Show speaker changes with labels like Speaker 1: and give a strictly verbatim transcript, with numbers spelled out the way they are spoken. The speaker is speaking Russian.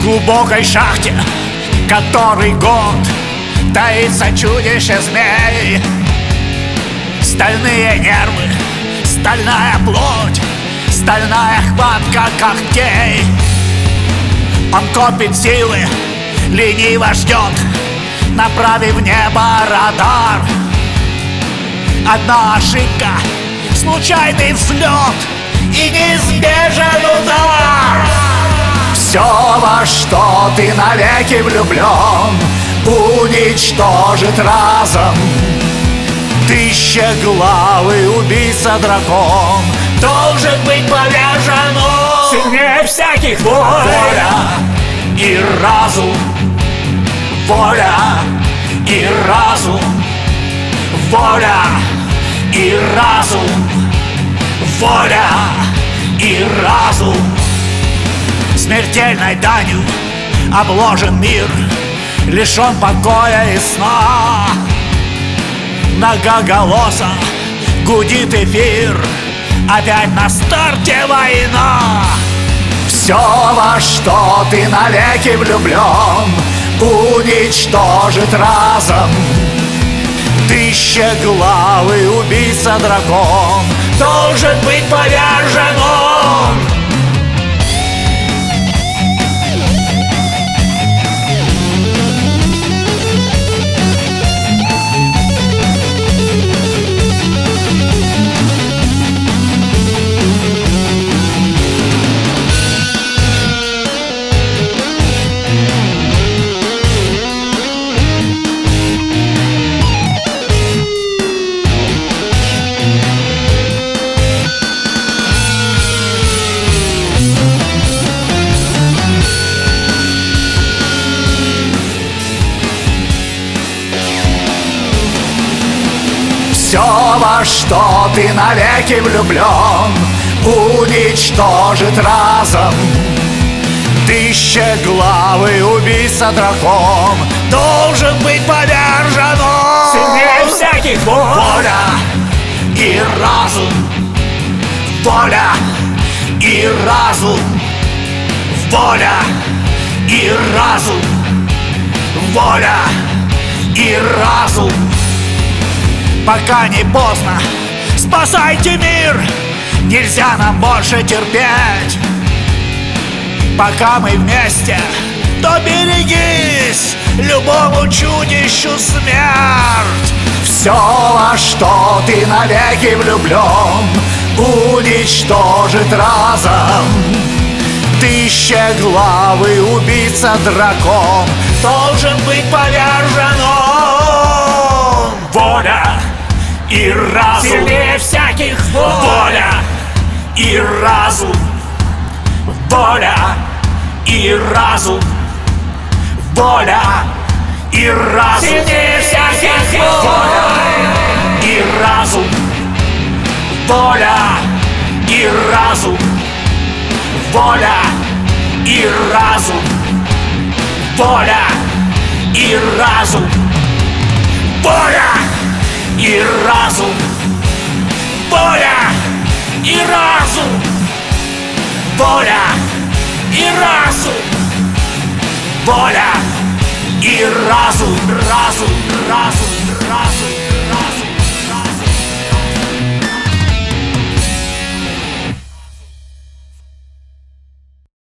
Speaker 1: В глубокой шахте, который год таится чудище змей. Стальные нервы, стальная плоть, стальная хватка когтей. Он копит силы, лениво ждет, направив в небо радар. Одна ошибка, случайный взлет и неизбежен удар. Все, во что ты навеки влюблен, уничтожит разом. Тысячеглавый убийца-дракон должен быть повержен. Сильнее всяких воля, воля и разум, воля и разум, воля и разум, воля и разум. Смертельной данью обложен мир, лишен покоя и сна. Многоголосо гудит эфир, опять на старте война. Все, во что ты навеки влюблен, уничтожит разом. Тысячеглавый убийца-дракон должен быть повержен. Все, во что ты навеки влюблен, уничтожит разом. Тысячеглавый убийца-дракон должен быть повержен. Сильнее всяких воля и разум, воля и разум, воля и разум, воля и разум. Пока не поздно, спасайте мир, нельзя нам больше терпеть. Пока мы вместе, то берегись, любому чудищу смерть. Все, во что ты навеки влюблен, уничтожит разом. Тысячеглавый убийца-дракон должен быть повержен. Воля и разум, сильнее всяких воля и разум, воля и разум, воля и разум, сильнее всяких воля и разум, воля и разум, воля и разум, воля и разум, воля и разум, воля и разум, воля и разум, воля и разум, разум, разум.